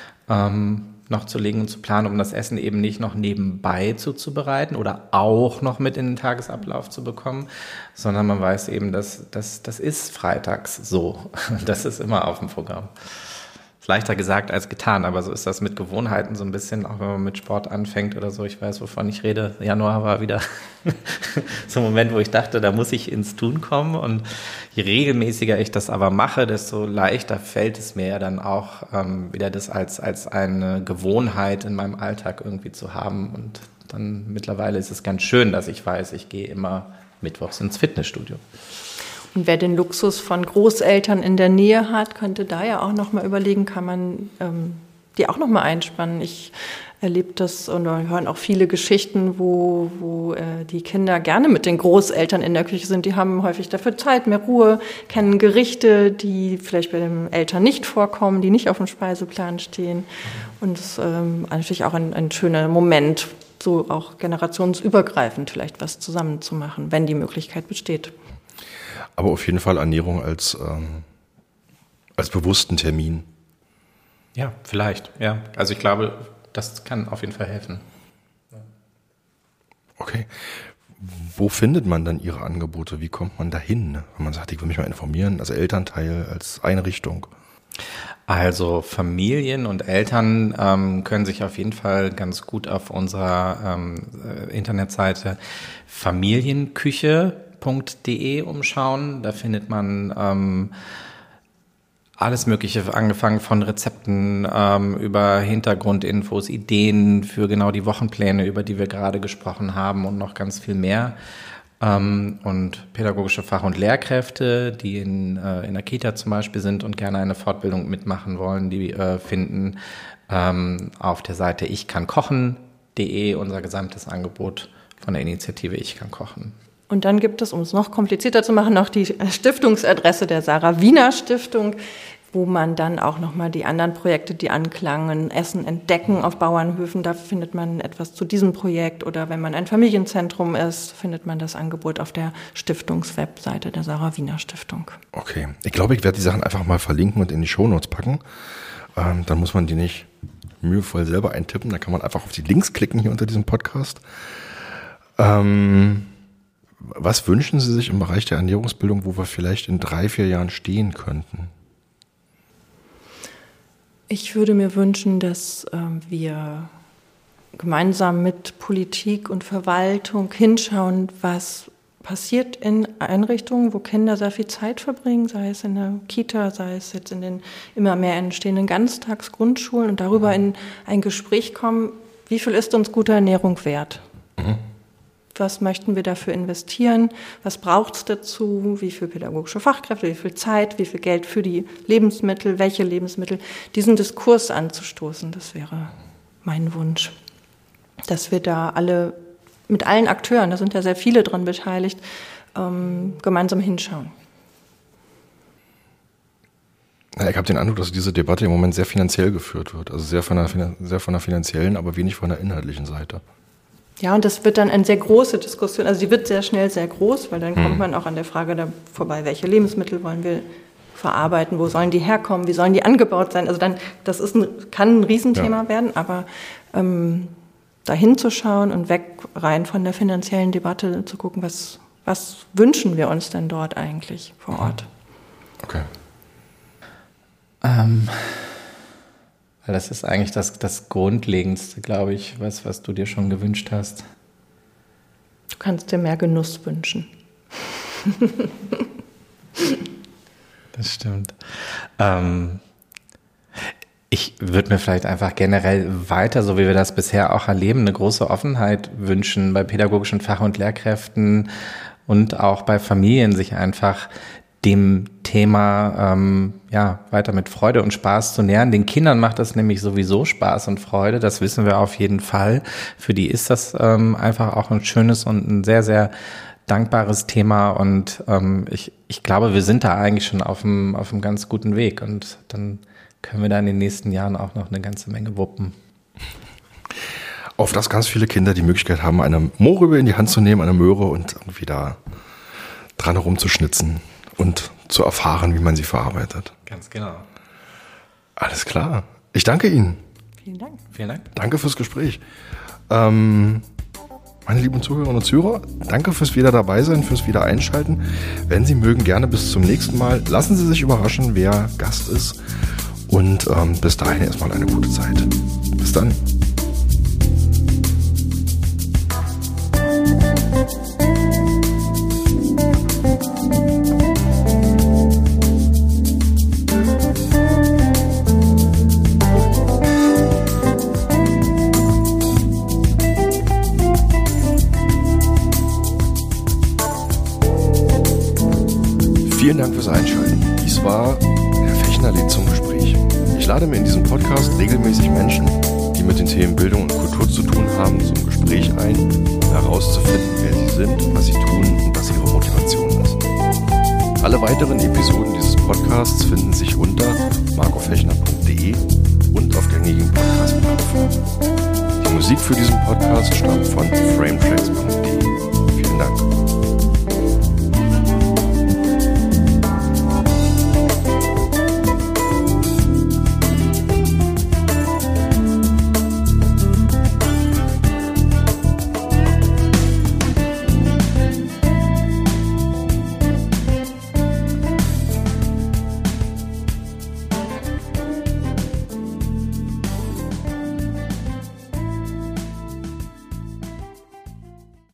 ähm, noch zu legen und zu planen, um das Essen eben nicht noch nebenbei zuzubereiten oder auch noch mit in den Tagesablauf zu bekommen, sondern man weiß eben, dass das das ist freitags so. Das ist immer auf dem Programm. Ist leichter gesagt als getan, aber so ist das mit Gewohnheiten so ein bisschen, auch wenn man mit Sport anfängt oder so. Ich weiß, wovon ich rede. Januar war wieder so ein Moment, wo ich dachte, da muss ich ins Tun kommen. Und je regelmäßiger ich das aber mache, desto leichter fällt es mir ja dann auch, ähm, wieder das als, als eine Gewohnheit in meinem Alltag irgendwie zu haben. Und dann mittlerweile ist es ganz schön, dass ich weiß, ich gehe immer mittwochs ins Fitnessstudio. Und wer den Luxus von Großeltern in der Nähe hat, könnte da ja auch noch mal überlegen, kann man ähm, die auch noch mal einspannen. Ich erlebe das und wir hören auch viele Geschichten, wo, wo äh, die Kinder gerne mit den Großeltern in der Küche sind. Die haben häufig dafür Zeit, mehr Ruhe, kennen Gerichte, die vielleicht bei den Eltern nicht vorkommen, die nicht auf dem Speiseplan stehen. Und es ist ähm, natürlich auch ein, ein schöner Moment, so auch generationsübergreifend vielleicht was zusammen zu machen, wenn die Möglichkeit besteht. Aber auf jeden Fall Ernährung als, ähm, als bewussten Termin. Ja, vielleicht, ja. Also ich glaube, das kann auf jeden Fall helfen. Okay. Wo findet man dann Ihre Angebote? Wie kommt man dahin, wenn man sagt, ich will mich mal informieren, als Elternteil, als Einrichtung? Also Familien und Eltern ähm, können sich auf jeden Fall ganz gut auf unserer ähm, Internetseite familienküche punkt de umschauen. Da findet man ähm, alles Mögliche, angefangen von Rezepten ähm, über Hintergrundinfos, Ideen für genau die Wochenpläne, über die wir gerade gesprochen haben und noch ganz viel mehr. Ähm, und pädagogische Fach- und Lehrkräfte, die in, äh, in der Kita zum Beispiel sind und gerne eine Fortbildung mitmachen wollen, die äh, finden ähm, auf der Seite ich kann kochen punkt de unser gesamtes Angebot von der Initiative Ich kann kochen. Und dann gibt es, um es noch komplizierter zu machen, noch die Stiftungsadresse der Sarah Wiener Stiftung, wo man dann auch nochmal die anderen Projekte, die anklangen, Essen entdecken auf Bauernhöfen, da findet man etwas zu diesem Projekt. Oder wenn man ein Familienzentrum ist, findet man das Angebot auf der Stiftungswebseite der Sarah Wiener Stiftung. Okay, ich glaube, ich werde die Sachen einfach mal verlinken und in die Shownotes packen. Ähm, dann muss man die nicht mühevoll selber eintippen, da kann man einfach auf die Links klicken hier unter diesem Podcast. Ähm... Was wünschen Sie sich im Bereich der Ernährungsbildung, wo wir vielleicht in drei, vier Jahren stehen könnten? Ich würde mir wünschen, dass äh, wir gemeinsam mit Politik und Verwaltung hinschauen, was passiert in Einrichtungen, wo Kinder sehr viel Zeit verbringen, sei es in der Kita, sei es jetzt in den immer mehr entstehenden Ganztagsgrundschulen und darüber in ein Gespräch kommen, wie viel ist uns gute Ernährung wert? Mhm. Was möchten wir dafür investieren? Was braucht es dazu? Wie viel pädagogische Fachkräfte, wie viel Zeit, wie viel Geld für die Lebensmittel, welche Lebensmittel? Diesen Diskurs anzustoßen, das wäre mein Wunsch. Dass wir da alle, mit allen Akteuren, da sind ja sehr viele dran beteiligt, ähm, gemeinsam hinschauen. Ja, ich habe den Eindruck, dass diese Debatte im Moment sehr finanziell geführt wird. Also sehr von der, sehr von der finanziellen, aber wenig von der inhaltlichen Seite. Ja, und das wird dann eine sehr große Diskussion, also die wird sehr schnell sehr groß, weil dann hm. kommt man auch an der Frage da vorbei, welche Lebensmittel wollen wir verarbeiten, wo sollen die herkommen, wie sollen die angebaut sein. Also dann, das ist ein, kann ein Riesenthema ja. werden, aber ähm, dahin zu schauen und weg rein von der finanziellen Debatte zu gucken, was, was wünschen wir uns denn dort eigentlich vor Ort. Okay. Ähm... Das ist eigentlich das, das Grundlegendste, glaube ich, was, was du dir schon gewünscht hast. Du kannst dir mehr Genuss wünschen. Das stimmt. Ähm, ich würde mir vielleicht einfach generell weiter, so wie wir das bisher auch erleben, eine große Offenheit wünschen bei pädagogischen Fach- und Lehrkräften und auch bei Familien, sich einfach dem Thema ähm, ja weiter mit Freude und Spaß zu nähern. Den Kindern macht das nämlich sowieso Spaß und Freude, das wissen wir auf jeden Fall. Für die ist das ähm, einfach auch ein schönes und ein sehr, sehr dankbares Thema und ähm, ich, ich glaube, wir sind da eigentlich schon auf einem, auf einem ganz guten Weg und dann können wir da in den nächsten Jahren auch noch eine ganze Menge wuppen. Auf dass ganz viele Kinder die Möglichkeit haben, eine Mohrrübe in die Hand zu nehmen, eine Möhre und irgendwie da dran herumzuschnitzen und zu erfahren, wie man sie verarbeitet. Ganz genau. Alles klar. Ich danke Ihnen. Vielen Dank. Vielen Dank. Danke fürs Gespräch. Ähm, meine lieben Zuhörerinnen und Zuhörer, danke fürs wieder dabei sein, fürs wieder einschalten. Wenn Sie mögen, gerne bis zum nächsten Mal. Lassen Sie sich überraschen, wer Gast ist. Und ähm, bis dahin erstmal eine gute Zeit. Bis dann. Vielen Dank fürs Einschalten. Dies war Herr Fechner lädt zum Gespräch. Ich lade mir in diesem Podcast regelmäßig Menschen, die mit den Themen Bildung und Kultur zu tun haben, zum Gespräch ein, um herauszufinden, wer sie sind, was sie tun und was ihre Motivation ist. Alle weiteren Episoden dieses Podcasts finden sich unter marco fechner punkt de und auf gängigen Podcast-Plattformen. Die Musik für diesen Podcast stammt von frametracks punkt de. Vielen Dank.